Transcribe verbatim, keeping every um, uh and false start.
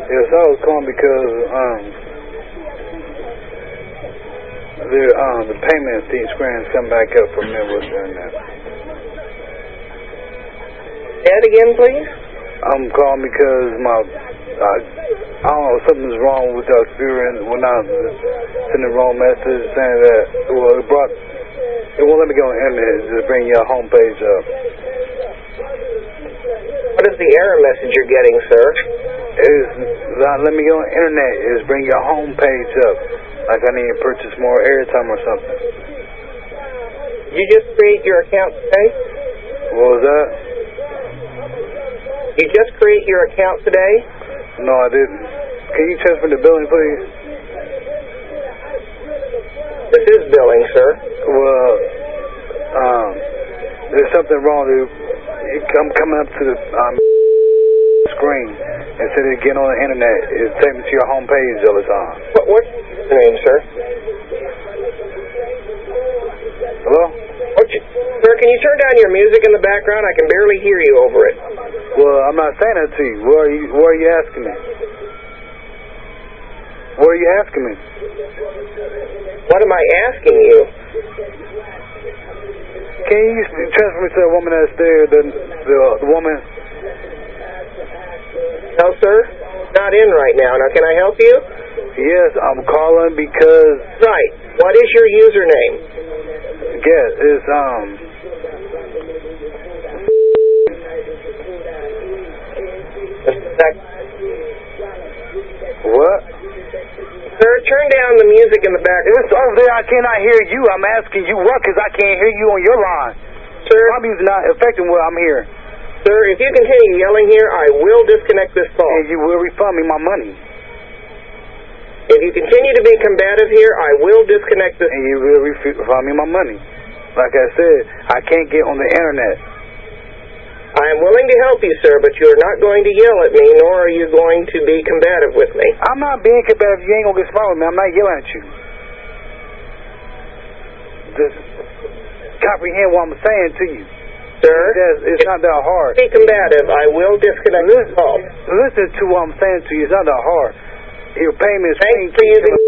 Yes, I was calling because um, the um the payment each screen's come back up for me with that. Say it again, please. I'm calling because my uh, I don't know, something's wrong with the experience when I sending the wrong message saying that well it brought it won't let me go on the internet, just bring your homepage up. What is the error message you're getting, sir? It's not let me go on the internet, it's bring your homepage up. Like I need to purchase more airtime or something. You just create your account today? What was that? You just create your account today? No, I didn't. Can you transfer the billing, please? This is billing, sir. Well, um, there's something wrong. I'm coming up to the um, screen. Instead of getting on the internet, it's taking me to your home page all the time. What, what's your name, sir? Hello? What's your, sir, can you turn down your music in the background? I can barely hear you over it. Well, I'm not saying that to you. What are you, what are you asking me? What are you asking me? What am I asking you? Can you transfer me to the woman that's there, the, the, the woman? No, sir. Not in right now. Now, can I help you? Yes, I'm calling because... Right. What is your username? Yes, it's, um... What? Sir, turn down the music in the background. It's over there. I cannot hear you. I'm asking you what, because I can't hear you on your line. Sir? My music's not affecting what I'm here. Sir, if you continue yelling here, I will disconnect this call. And you will refund me my money. If you continue to be combative here, I will disconnect this. And you will refund me my money. Like I said, I can't get on the internet. I am willing to help you, sir, but you're not going to yell at me, nor are you going to be combative with me. I'm not being combative. You ain't going to get smart with me. I'm not yelling at you. Just comprehend what I'm saying to you. Sir, it's, it's not that hard. Be combative. I will disconnect this call. Listen to what I'm saying to you. It's not that hard. Your payment is... Thanks for using...